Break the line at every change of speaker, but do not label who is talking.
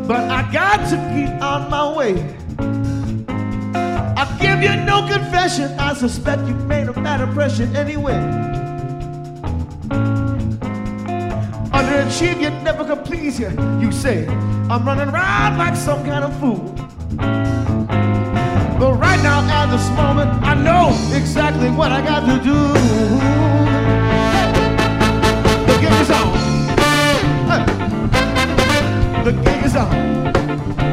but I got to keep on my way. I give you no confession, I suspect you made a bad impression anyway. Underachieve, yet never can please you. You say, I'm running around like some kind of fool. But right now, at this moment, I know exactly what I got to do.